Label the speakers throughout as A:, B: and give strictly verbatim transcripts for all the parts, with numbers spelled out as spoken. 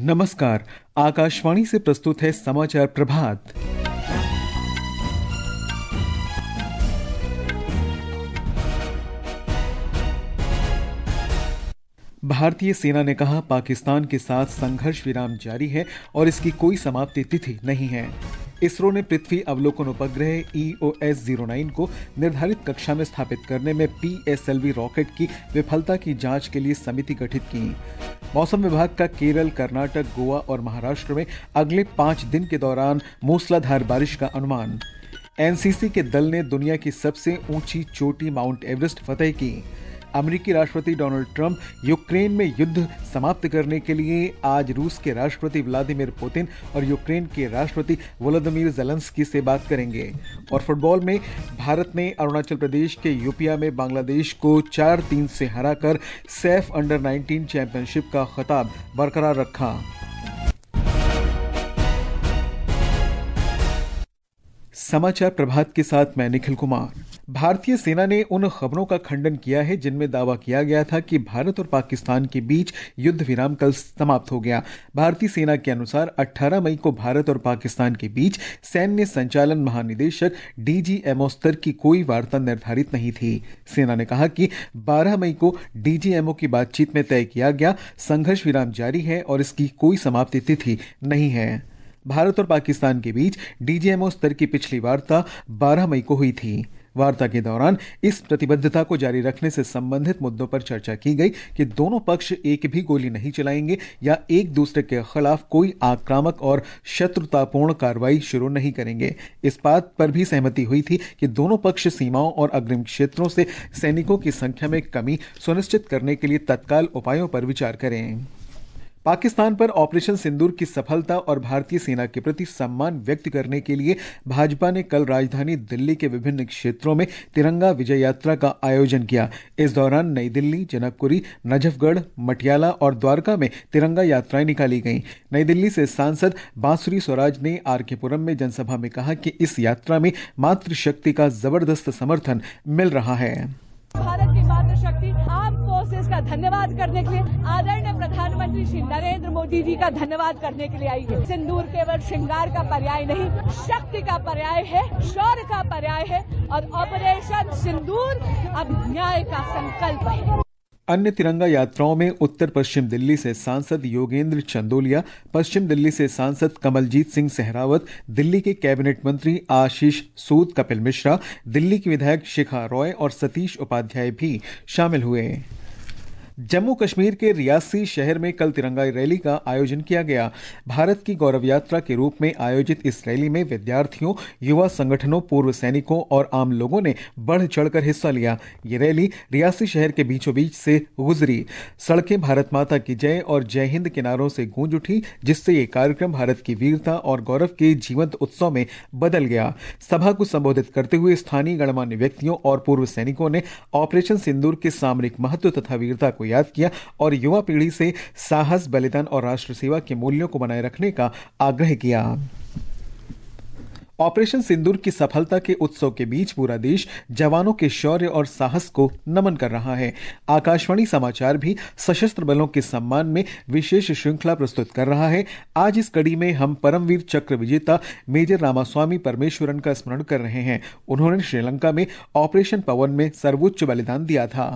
A: नमस्कार, आकाशवाणी से प्रस्तुत है समाचार प्रभात। भारतीय सेना ने कहा, पाकिस्तान के साथ संघर्ष विराम जारी है और इसकी कोई समाप्ति तिथि नहीं है। इसरो ने पृथ्वी अवलोकन उपग्रह E O S zero nine को निर्धारित कक्षा में स्थापित करने में P S L V rocket की विफलता की जांच के लिए समिति गठित की। मौसम विभाग का केरल, कर्नाटक, गोवा और महाराष्ट्र में अगले पांच दिन के दौरान मूसलाधार बारिश का अनुमान। एन सी सी के दल ने दुनिया की सबसे ऊंची चोटी माउंट एवरेस्ट फतह की। अमेरिकी राष्ट्रपति डोनाल्ड ट्रंप यूक्रेन में युद्ध समाप्त करने के लिए आज रूस के राष्ट्रपति व्लादिमीर पुतिन और यूक्रेन के राष्ट्रपति वोलोदिमीर ज़ेलेंस्की से बात करेंगे। और फुटबॉल में भारत ने अरुणाचल प्रदेश के यूपिया में बांग्लादेश को चार तीन से हराकर सैफ अंडर नाइनटीन चैंपियनशिप का खिताब बरकरार रखा। समाचार प्रभात के साथ मैं निखिल कुमार। भारतीय सेना ने उन खबरों का खंडन किया है जिनमें दावा किया गया था कि भारत और पाकिस्तान के बीच युद्ध विराम कल समाप्त हो गया। भारतीय सेना के अनुसार अठारह मई को भारत और पाकिस्तान के बीच सैन्य संचालन महानिदेशक डी जी एम ओ स्तर की कोई वार्ता निर्धारित नहीं थी। सेना ने कहा कि बारह मई को डी जी एम ओ की बातचीत में तय किया गया संघर्ष विराम जारी है और इसकी कोई समाप्ति तिथि नहीं है। भारत और पाकिस्तान के बीच डी जी एम ओ स्तर की पिछली वार्ता बारह मई को हुई थी। वार्ता के दौरान इस प्रतिबद्धता को जारी रखने से संबंधित मुद्दों पर चर्चा की गई कि दोनों पक्ष एक भी गोली नहीं चलाएंगे या एक दूसरे के खिलाफ कोई आक्रामक और शत्रुतापूर्ण कार्रवाई शुरू नहीं करेंगे। इस बात पर भी सहमति हुई थी कि दोनों पक्ष सीमाओं और अग्रिम क्षेत्रों से सैनिकों की संख्या में कमी सुनिश्चित करने के लिए तत्काल उपायों पर विचार करें। पाकिस्तान पर ऑपरेशन सिंदूर की सफलता और भारतीय सेना के प्रति सम्मान व्यक्त करने के लिए भाजपा ने कल राजधानी दिल्ली के विभिन्न क्षेत्रों में तिरंगा विजय यात्रा का आयोजन किया। इस दौरान नई दिल्ली, जनकपुरी, नजफगढ़, मटियाला और द्वारका में तिरंगा यात्राएं निकाली गईं। नई दिल्ली से सांसद बांसुरी स्वराज ने आर के पुरम में जनसभा में कहा कि इस यात्रा में मातृशक्ति का जबरदस्त समर्थन मिल रहा है।
B: भारत की मातृशक्ति आर्म फोर्सेस का धन्यवाद करने के लिए आदरणीय प्रधानमंत्री श्री नरेंद्र मोदी जी का धन्यवाद करने के लिए आई है। सिंदूर केवल श्रृंगार का पर्याय नहीं, शक्ति का पर्याय है, शौर्य का पर्याय है और ऑपरेशन सिंदूर अब न्याय का संकल्प है।
A: अन्य तिरंगा यात्राओं में उत्तर पश्चिम दिल्ली से सांसद योगेंद्र चंदोलिया, पश्चिम दिल्ली से सांसद कमलजीत सिंह सहरावत, दिल्ली के कैबिनेट मंत्री आशीष सूद, कपिल मिश्रा, दिल्ली की विधायक शिखा रॉय और सतीश उपाध्याय भी शामिल हुए। जम्मू कश्मीर के रियासी शहर में कल तिरंगा रैली का आयोजन किया गया। भारत की गौरव यात्रा के रूप में आयोजित इस रैली में विद्यार्थियों, युवा संगठनों, पूर्व सैनिकों और आम लोगों ने बढ़ चढ़कर हिस्सा लिया। ये रैली रियासी शहर के बीचों बीच से गुजरी। सड़कें भारत माता की जय और जय हिंद के नारों से गूंज उठी, जिससे ये कार्यक्रम भारत की वीरता और गौरव के जीवंत उत्सव में बदल गया। सभा को संबोधित करते हुए स्थानीय गणमान्य व्यक्तियों और पूर्व सैनिकों ने ऑपरेशन सिंदूर के सामरिक महत्व तथा वीरता को याद किया और युवा पीढ़ी से साहस, बलिदान और राष्ट्र सेवा के मूल्यों को बनाए रखने का आग्रह किया। ऑपरेशन सिंदूर की सफलता के उत्सव के बीच पूरा देश जवानों के शौर्य और साहस को नमन कर रहा है। आकाशवाणी समाचार भी सशस्त्र बलों के सम्मान में विशेष श्रृंखला प्रस्तुत कर रहा है। आज इस कड़ी में हम परमवीर चक्र विजेता मेजर रामास्वामी परमेश्वरन का स्मरण कर रहे हैं। उन्होंने श्रीलंका में ऑपरेशन पवन में सर्वोच्च बलिदान दिया था।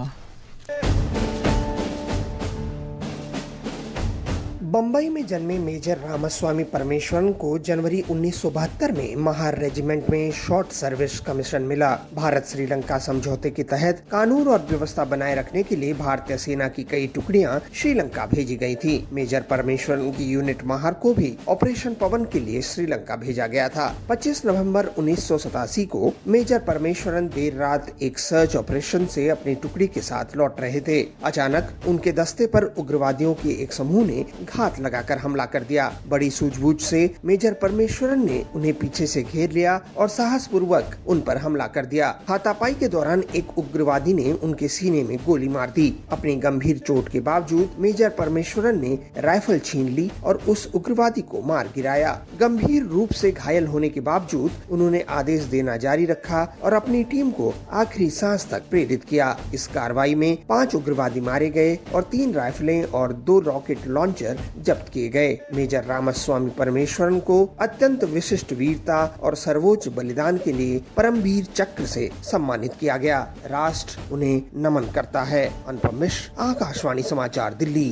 C: बंबई में जन्मे मेजर रामास्वामी परमेश्वरन को जनवरी उन्नीस सौ बहत्तर में महार रेजिमेंट में शॉर्ट सर्विस कमीशन मिला। भारत श्रीलंका समझौते के तहत कानून और व्यवस्था बनाए रखने के लिए भारतीय सेना की कई टुकड़ियां श्रीलंका भेजी गई थी। मेजर परमेश्वरन की यूनिट महार को भी ऑपरेशन पवन के लिए श्रीलंका भेजा गया था। पच्चीस नवंबर उन्नीस सौ सतासी को मेजर परमेश्वरन देर रात एक सर्च ऑपरेशन से अपनी टुकड़ी के साथ लौट रहे थे। अचानक उनके दस्ते पर उग्रवादियों के एक समूह ने घात लगाकर हमला कर दिया। बड़ी सूझबूझ से मेजर परमेश्वरन ने उन्हें पीछे से घेर लिया और साहस पूर्वक उन पर हमला कर दिया। हाथापाई के दौरान एक उग्रवादी ने उनके सीने में गोली मार दी। अपनी गंभीर चोट के बावजूद मेजर परमेश्वरन ने राइफल छीन ली और उस उग्रवादी को मार गिराया। गंभीर रूप से घायल होने के बावजूद उन्होंने आदेश देना जारी रखा और अपनी टीम को आखिरी सांस तक प्रेरित किया। इस कार्रवाई में पांच उग्रवादी मारे गए और तीन राइफलें और दो रॉकेट लॉन्चर जब्त किए गए। मेजर रामास्वामी परमेश्वरन को अत्यंत विशिष्ट वीरता और सर्वोच्च बलिदान के लिए परमवीर चक्र से सम्मानित किया गया। राष्ट्र उन्हें नमन करता है। अनुपम मिश्र, आकाशवाणी समाचार, दिल्ली।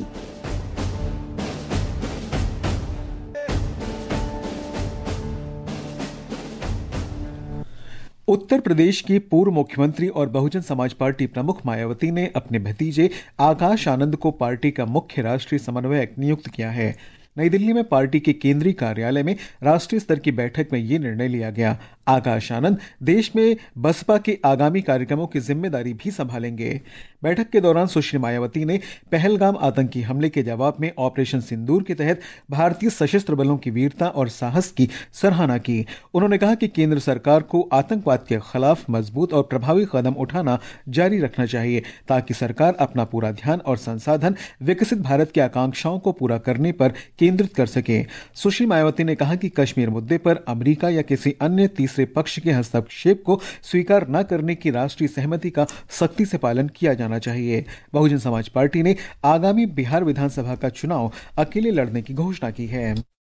A: उत्तर प्रदेश की पूर्व मुख्यमंत्री और बहुजन समाज पार्टी प्रमुख मायावती ने अपने भतीजे आकाश आनंद को पार्टी का मुख्य राष्ट्रीय समन्वयक नियुक्त किया है। नई दिल्ली में पार्टी के केंद्रीय कार्यालय में राष्ट्रीय स्तर की बैठक में यह निर्णय लिया गया। आकाश आनंद देश में बसपा के आगामी कार्यक्रमों की जिम्मेदारी भी संभालेंगे। बैठक के दौरान सुश्री मायावती ने पहलगाम आतंकी हमले के जवाब में ऑपरेशन सिंदूर के तहत भारतीय सशस्त्र बलों की वीरता और साहस की सराहना की। उन्होंने कहा कि केंद्र सरकार को आतंकवाद के खिलाफ मजबूत और प्रभावी कदम उठाना जारी रखना चाहिए ताकि सरकार अपना पूरा ध्यान और संसाधन विकसित भारत की आकांक्षाओं को पूरा करने पर केंद्रित कर सके। सुश्री मायावती ने कहा कि कश्मीर मुद्दे पर अमेरिका या किसी अन्य तीसरे पक्ष के हस्तक्षेप को स्वीकार न करने की राष्ट्रीय सहमति का सख्ती से पालन किया जाना चाहिए। बहुजन समाज पार्टी ने आगामी बिहार विधानसभा का चुनाव अकेले लड़ने की घोषणा की है।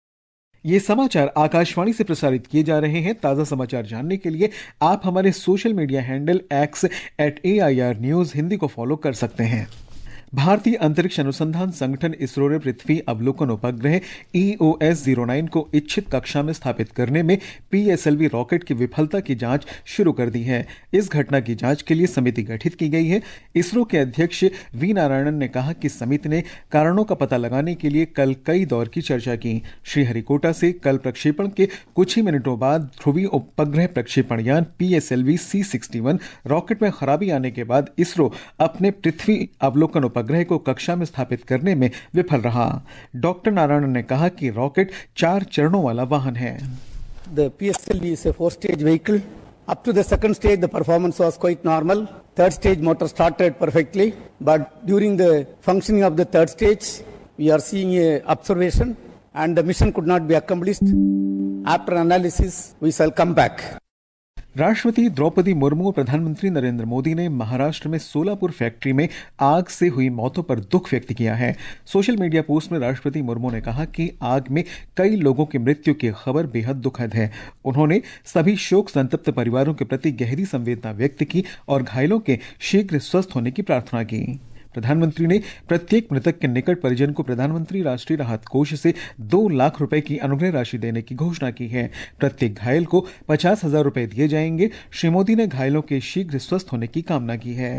A: ये समाचार आकाशवाणी से प्रसारित किए जा रहे हैं। ताजा समाचार जानने के लिए आप हमारे social media handle X at A I R news Hindi को फॉलो कर सकते हैं। भारतीय अंतरिक्ष अनुसंधान संगठन इसरो ने पृथ्वी अवलोकन उपग्रह E O S zero nine को इच्छित कक्षा में स्थापित करने में P S L V rocket की विफलता की जांच शुरू कर दी है। इस घटना की जांच के लिए समिति गठित की गई है। इसरो के अध्यक्ष वी नारायणन ने कहा कि समिति ने कारणों का पता लगाने के लिए कल कई दौर की चर्चा की। श्रीहरिकोटा से कल प्रक्षेपण के कुछ ही मिनटों बाद ध्रुवीय उपग्रह प्रक्षेपण यान P S L V C sixty one rocket में खराबी आने के बाद इसरो अपने पृथ्वी अवलोकन उपग्रह को कक्षा में स्थापित करने में विफल रहा। डॉक्टर नारायण ने कहा कि रॉकेट चार चरणों वाला वाहन है।
D: The P S L V is a four-stage vehicle. Up to the second stage, the performance was quite normal. Third stage motor started perfectly, but during the functioning of the third stage, we are seeing a observation, and the mission could not be accomplished. After analysis, we shall come back.
A: राष्ट्रपति द्रौपदी मुर्मू और प्रधानमंत्री नरेंद्र मोदी ने महाराष्ट्र में Solapur factory में आग से हुई मौतों पर दुख व्यक्त किया है। सोशल मीडिया पोस्ट में राष्ट्रपति मुर्मू ने कहा कि आग में कई लोगों की मृत्यु की खबर बेहद दुखद है। उन्होंने सभी शोक संतप्त परिवारों के प्रति गहरी संवेदना व्यक्त की और घायलों के शीघ्र स्वस्थ होने की प्रार्थना की। प्रधानमंत्री ने प्रत्येक मृतक के निकट परिजन को प्रधानमंत्री राष्ट्रीय राहत कोष से दो लाख रुपए की अनुग्रह राशि देने की घोषणा की है। प्रत्येक घायल को पचास हजार रुपए दिए जाएंगे। श्री मोदी ने घायलों के शीघ्र स्वस्थ होने की कामना की है।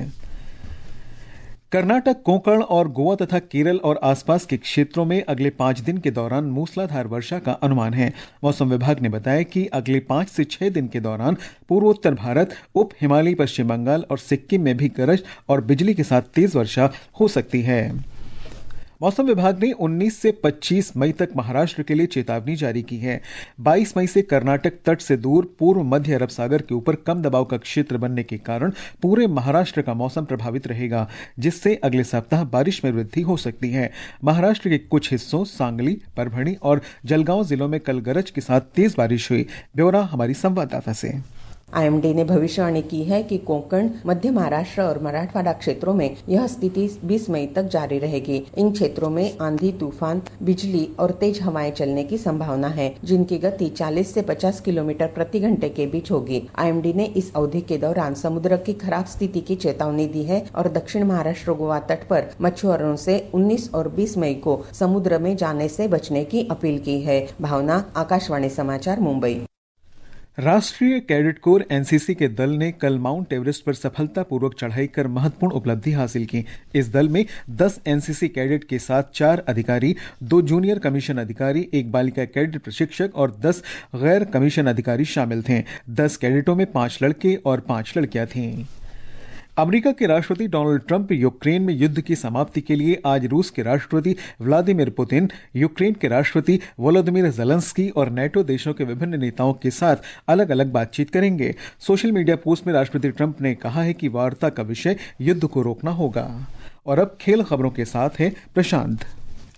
A: कर्नाटक, कोंकण और गोवा तथा केरल और आसपास के क्षेत्रों में अगले पांच दिन के दौरान मूसलाधार वर्षा का अनुमान है। मौसम विभाग ने बताया कि अगले पांच से छह दिन के दौरान पूर्वोत्तर भारत, उप हिमालयी पश्चिम बंगाल और सिक्किम में भी गरज और बिजली के साथ तेज वर्षा हो सकती है। मौसम विभाग ने उन्नीस से पच्चीस मई तक महाराष्ट्र के लिए चेतावनी जारी की है। बाईस मई से कर्नाटक तट से दूर पूर्व मध्य अरब सागर के ऊपर कम दबाव का क्षेत्र बनने के कारण पूरे महाराष्ट्र का मौसम प्रभावित रहेगा, जिससे अगले सप्ताह बारिश में वृद्धि हो सकती है। महाराष्ट्र के कुछ हिस्सों सांगली, परभणी और जलगांव जिलों में कल गरज के साथ तेज बारिश हुई। ब्यौरा हमारी संवाददाता से।
E: आई एम डी ने भविष्यवाणी की है कि कोंकण, मध्य महाराष्ट्र और मराठवाड़ा क्षेत्रों में यह स्थिति बीस मई तक जारी रहेगी। इन क्षेत्रों में आंधी, तूफान, बिजली और तेज हवाएं चलने की संभावना है, जिनकी गति चालीस से पचास किलोमीटर प्रति घंटे के बीच होगी। आई एम डी ने इस अवधि के दौरान समुद्र की खराब स्थिति की चेतावनी दी है और दक्षिण महाराष्ट्र गोवा तट पर मछुआरों से उन्नीस और बीस मई को समुद्र में जाने से बचने की अपील की है। भावना, आकाशवाणी समाचार, मुंबई।
A: राष्ट्रीय cadet corps N C C के दल ने कल माउंट एवरेस्ट पर सफलतापूर्वक चढ़ाई कर महत्वपूर्ण उपलब्धि हासिल की। इस दल में दस एन सी सी कैडेट के साथ चार अधिकारी, दो जूनियर कमीशन अधिकारी, एक बालिका कैडेट प्रशिक्षक और दस गैर कमीशन अधिकारी शामिल थे। दस कैडेटों में पांच लड़के और पांच लड़कियां थीं। अमेरिका के राष्ट्रपति डोनाल्ड ट्रंप यूक्रेन में युद्ध की समाप्ति के लिए आज रूस के राष्ट्रपति व्लादिमीर पुतिन, यूक्रेन के राष्ट्रपति वोलोदिमीर ज़ेलेंस्की और नेटो देशों के विभिन्न नेताओं के साथ अलग अलग बातचीत करेंगे। सोशल मीडिया पोस्ट में राष्ट्रपति ट्रंप ने कहा है कि वार्ता का विषय युद्ध को रोकना होगा। और अब खेल खबरों के साथ है प्रशांत।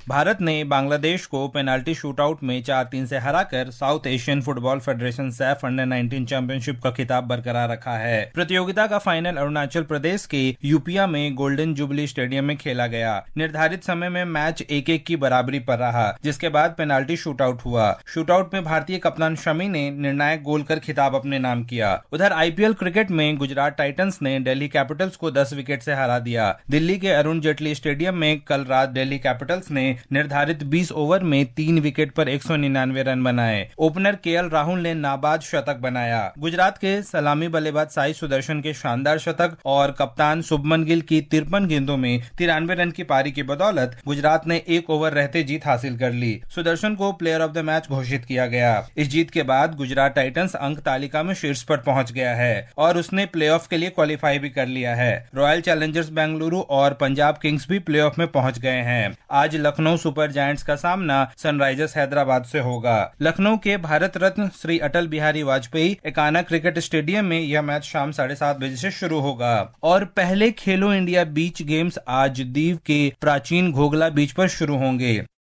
F: भारत ने बांग्लादेश को पेनाल्टी शूटआउट में चार तीन से हराकर south Asian football federation SAFF under nineteen championship का खिताब बरकरार रखा है। प्रतियोगिता का फाइनल अरुणाचल प्रदेश के यूपिया में गोल्डन जुबली स्टेडियम में खेला गया। निर्धारित समय में मैच एक एक की बराबरी पर रहा, जिसके बाद पेनाल्टी शूटआउट हुआ। शूटआउट में भारतीय कप्तान शमी ने निर्णायक गोल कर खिताब अपने नाम किया। उधर आईपीएल क्रिकेट में गुजरात टाइटंस ने दिल्ली कैपिटल्स को दस विकेट से हरा दिया। दिल्ली के अरुण जेटली स्टेडियम में कल रात दिल्ली कैपिटल्स ने निर्धारित बीस ओवर में तीन विकेट पर एक सौ निन्यानवे रन बनाए। ओपनर केएल राहुल ने नाबाद शतक बनाया। गुजरात के सलामी बल्लेबाज साई सुदर्शन के शानदार शतक और कप्तान शुभमन गिल की तिरपन गेंदों में तिरानवे रन की पारी की बदौलत गुजरात ने एक ओवर रहते जीत हासिल कर ली। सुदर्शन को प्लेयर ऑफ द मैच घोषित किया गया। इस जीत के बाद गुजरात टाइटंस अंक तालिका में शीर्ष पर पहुंच गया है और उसने प्लेऑफ के लिए क्वालिफाई भी कर लिया है। रॉयल चैलेंजर्स बेंगलुरु और पंजाब किंग्स भी प्लेऑफ में पहुंच गए हैं। आज लखनऊ सुपर जायंट्स का सामना सनराइजर्स हैदराबाद से होगा। लखनऊ के भारत रत्न श्री अटल बिहारी वाजपेयी एकाना क्रिकेट स्टेडियम में यह मैच शाम साढ़े सात बजे से शुरू होगा। और पहले खेलो इंडिया बीच गेम्स आज दीव के प्राचीन घोगला बीच पर शुरू होंगे।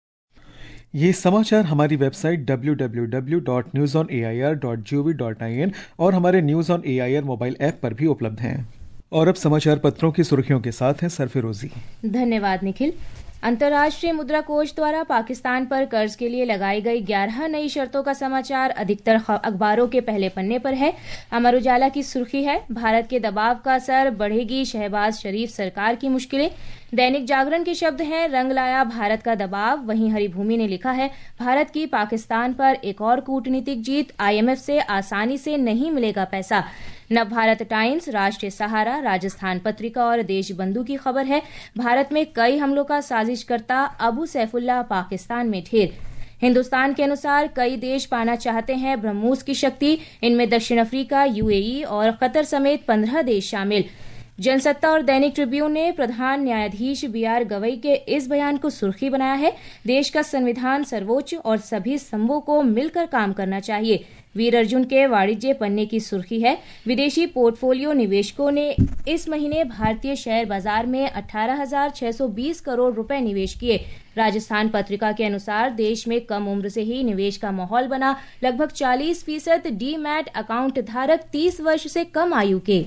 A: ये समाचार हमारी website W W W dot news on A I R dot G O V dot I N और हमारे news on A I R mobile app पर भी उपलब्ध हैं। और अब समाचार पत्रों की सुर्खियों के साथ हैं सरफिरोजी।
G: धन्यवाद निखिल। अंतर्राष्ट्रीय मुद्रा कोष द्वारा पाकिस्तान पर कर्ज के लिए लगाई गई ग्यारह नई शर्तों का समाचार अधिकतर अखबारों के पहले पन्ने पर है। अमर उजाला की सुर्खी है, भारत के दबाव का असर, बढ़ेगी शहबाज शरीफ सरकार की मुश्किलें। दैनिक जागरण के शब्द हैं, रंग लाया भारत का दबाव। वहीं हरिभूमि ने लिखा है, भारत की पाकिस्तान पर एक और कूटनीतिक जीत, आईएमएफ से आसानी से नहीं मिलेगा पैसा। नवभारत टाइम्स, राष्ट्रीय सहारा, राजस्थान पत्रिका और देशबंधु की खबर है, भारत में कई हमलों का साजिशकर्ता अबू सैफुल्लाह पाकिस्तान में ढेर। हिंदुस्तान के अनुसार कई देश पाना चाहते हैं ब्रह्मोस की शक्ति, इनमें दक्षिण अफ्रीका, यूएई और कतर समेत पंद्रह देश शामिल। जनसत्ता और दैनिक ट्रिब्यून ने प्रधान न्यायाधीश बी आर गवई के इस बयान को सुर्खी बनाया है, देश का संविधान सर्वोच्च और सभी स्तंभों को मिलकर काम करना चाहिए। वीर अर्जुन के वाणिज्य पन्ने की सुर्खी है, विदेशी पोर्टफोलियो निवेशकों ने इस महीने भारतीय शेयर बाजार में अठारह हजार छह सौ बीस करोड़ रुपए निवेश किए। राजस्थान पत्रिका के अनुसार देश में कम उम्र से ही निवेश का माहौल बना, लगभग चालीस फीसद डी मैट अकाउंट धारक तीस वर्ष से कम आयु के।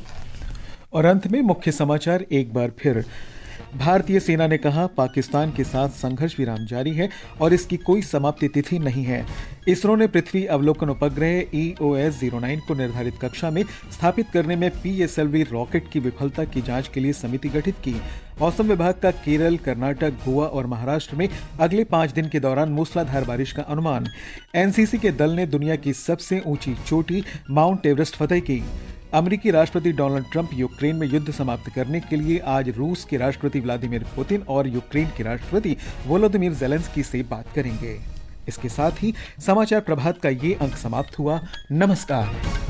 A: और अंत में मुख्य समाचार एक बार फिर। भारतीय सेना ने कहा, पाकिस्तान के साथ संघर्ष विराम जारी है और इसकी कोई समाप्ति तिथि नहीं है। इसरो ने पृथ्वी अवलोकन उपग्रह E O S zero nine को निर्धारित कक्षा में स्थापित करने में P S L V rocket की विफलता की जांच के लिए समिति गठित की। मौसम विभाग का केरल, कर्नाटक, गोवा और महाराष्ट्र में अगले पांच दिन के दौरान मूसलाधार बारिश का अनुमान। एन सी सी के दल ने दुनिया की सबसे ऊंची चोटी माउंट एवरेस्ट फतह की। अमेरिकी राष्ट्रपति डोनाल्ड ट्रंप यूक्रेन में युद्ध समाप्त करने के लिए आज रूस के राष्ट्रपति व्लादिमीर पुतिन और यूक्रेन के राष्ट्रपति वोलोदिमीर ज़ेलेंस्की से बात करेंगे। इसके साथ ही समाचार प्रभात का ये अंक समाप्त हुआ। नमस्कार।